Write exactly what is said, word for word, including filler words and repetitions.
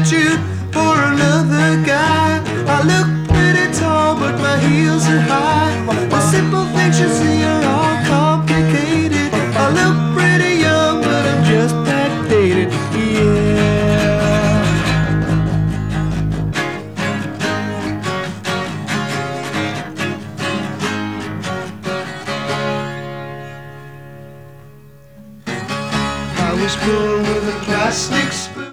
substitute for another guy. I look pretty tall, but my heels are high. The simple things you see are all complicated. I look pretty young, but I'm just backdated. Yeah. I was born with a plastic